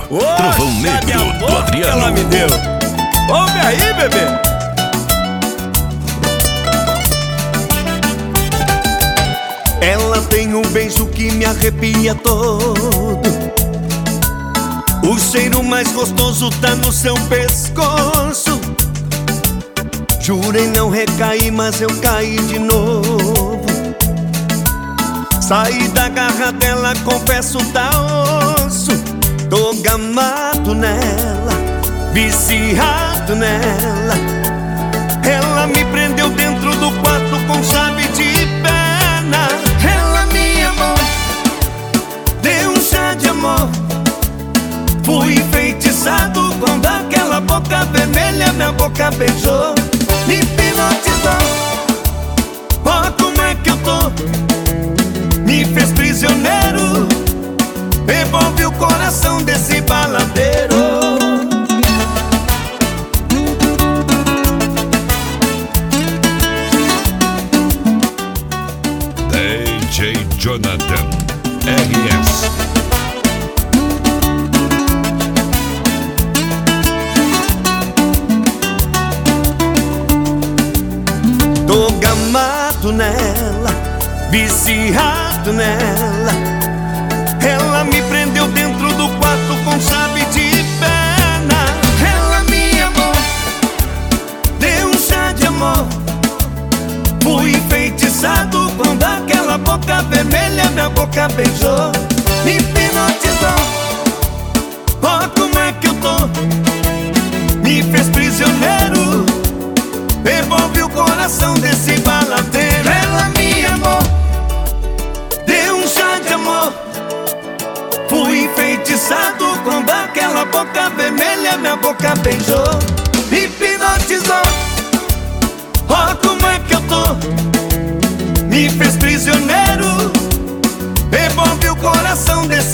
Trovão Negro do Adriano. Ela me deu. Ouve aí, bebê. Ela tem um beijo que me arrepia todo. O cheiro mais gostoso tá no seu pescoço. Jurei não recair, mas eu caí de novo. Saí da garra dela, confesso, tá osso. Tô gamado nela, viciado nela. Ela me prendeu dentro do quarto com chave de pena. Ela me amou, deu um chá de amor. Fui enfeitiçado quando aquela boca vermelha minha boca beijou. Me hipnotizou, ó como é que eu tô. Me fez prisioneiro, envolve o coração desse baladeiro. DJ Jonathan RS. Tô gamado nela, viciado nela. Ela me prendeu dentro do quarto com chave de pena. Ela me amou, deu um chá de amor. Fui enfeitiçado quando aquela boca vermelha minha boca beijou. Me hipnotizou, ó como é que eu tô. Me fez prisioneiro, envolve o coração desse baladeiro. Ela me amou, deu um chá de amor. Fui enfeitiçado quando aquela boca vermelha minha boca beijou. Me hipnotizou, ó como é que eu tô. Me fez prisioneiro, envolve o coração desse